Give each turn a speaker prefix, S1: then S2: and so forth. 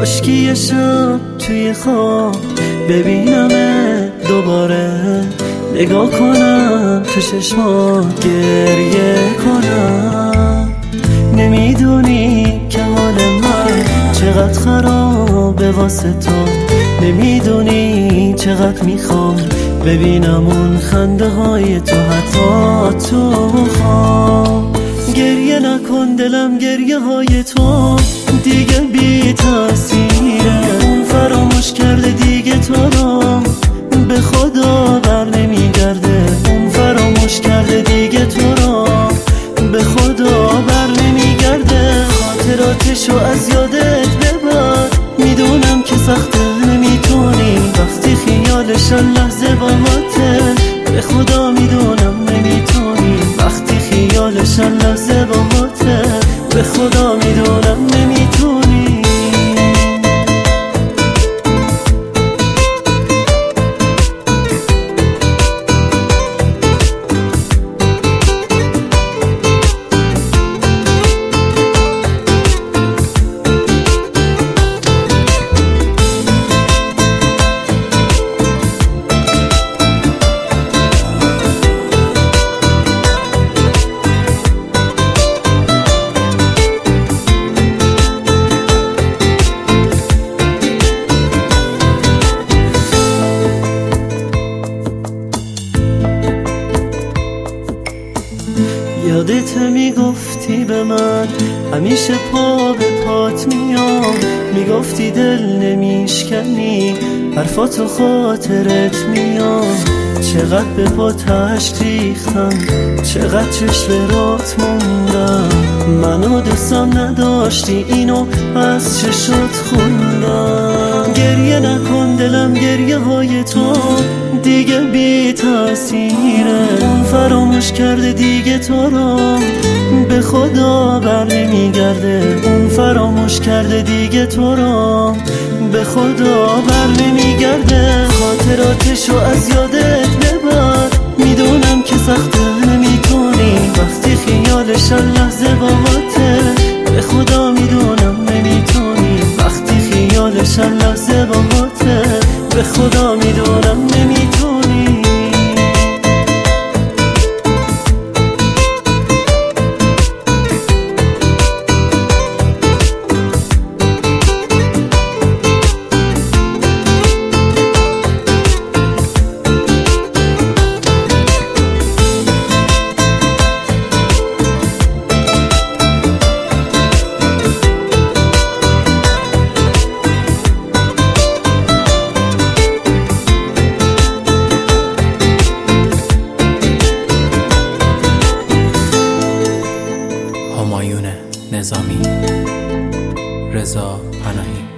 S1: کاشکی شب توی خواب ببینم دوباره، نگاه کنم تو چشمات گریه کنم. نمیدونی که حال من چقدر خرابه واسه تو، نمیدونی چقدر میخوام ببینم اون خنده های تو حتی تو خواب. گریه نکن دلم، گریه های تو دیگه بی تاثیره. اون فراموش کرده دیگه تو رو، به خدا بر نمیگرده. اون فراموش کرده دیگه تو رو، به خدا بر نمیگرده. خاطراتشو از یادت ببر، میدونم که سخته نمیتونی وقتی خیالشان لحظه باهاته. به خدا میدونم نمیتونی وقتی خیالشان لحظه باهاته. به خدا میدونم نمیتونی. یادت میگفتی به من همیشه پا به پات میام، میگفتی دل نمیشکنی حرفاتو خاطرت میام. چقدر به پات اشک ریختم، چقدر چشم رات موندم. منو دوستم نداشتی اینو از چشات خوندم. گریه نکن دلم، گریه های تو دیگه بی تاثیره. اون فراموش کرده دیگه تو رو، به خدا بر نمیگرده. اون فراموش کرده دیگه تو رو، به خدا بر نمیگرده. خاطراتشو از یادت ببر، میدونم که سخته نمیتونی وقتی خیالشان لحظه باهاته. به خدا میدونم نمیتونی وقتی خیالشان لحظه باهاته. به خدا میدونم نمیتونی.
S2: همایون نظامی، رضا پناهی.